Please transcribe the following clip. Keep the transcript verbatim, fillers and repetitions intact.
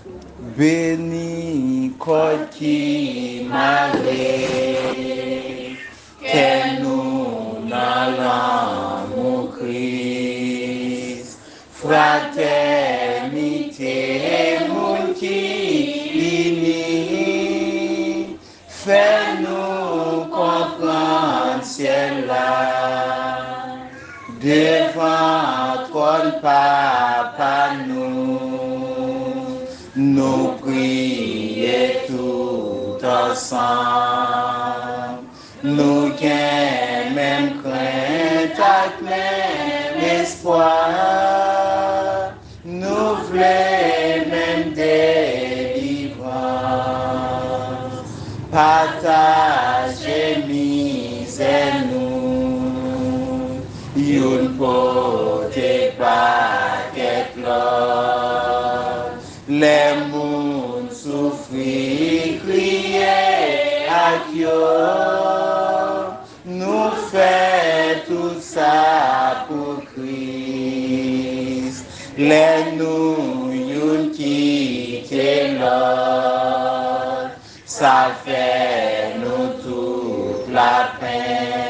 Béni côte qui Marie, que nous n'allons Christ, fraternité, mon qui unis, fais-nous comprendre cela, devant ton Papa nous, nous prions tout ensemble, nous gagnons même crainte, même espoir, nous voulons même délivrance, partager misère nous, une portée paquet l'autre, les mondes souffrir, crier à Dieu, nous fait tout ça pour Christ, les nous une quitter l'autre, ça fait nous toute la peine.